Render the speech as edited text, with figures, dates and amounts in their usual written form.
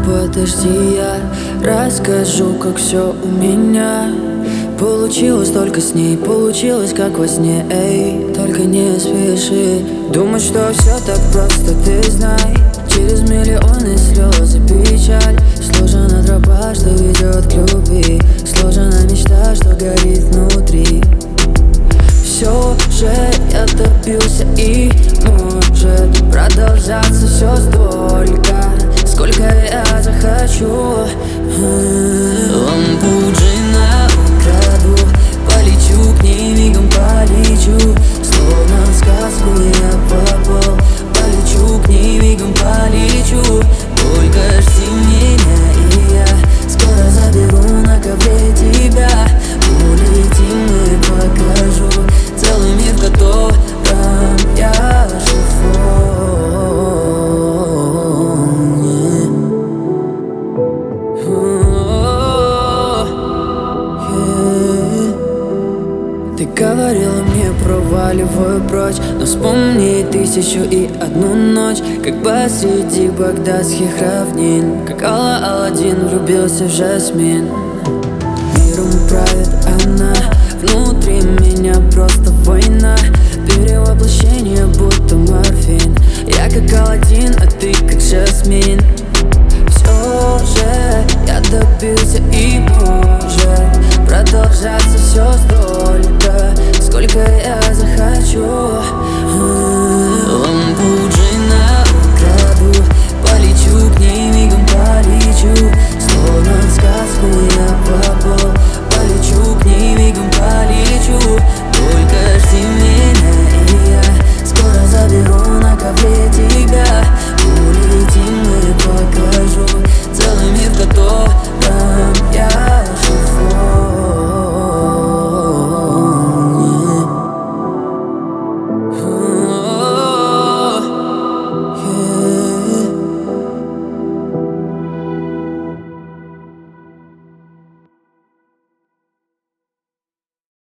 подожди, я расскажу, как все у меня получилось только с ней, получилось как во сне, эй. Только не спеши думать, что все так просто, ты знай. Через миллионы слез и печаль сложена тропа, что ведет к любви. Сложена мечта, что горит внутри. Все же я добился и может продолжаться все столько, сколько я захочу. Лампу джина украду, полечу к ней, мигом полечу. Словно в сказку я попал, полечу к ней, мигом полечу. Только жди меня, и я скоро заберу на ковре тебя. Улетим и покажу целый мир, в котором я живу. Ты говорила мне, проваливаю прочь, но вспомни 1001 ночь, как посреди багдадских равнин, как Алладин влюбился в Жасмин. Миром правит она, внутри меня просто война. Перевоплощение будто морфин. Я как Алладин, а ты как Жасмин.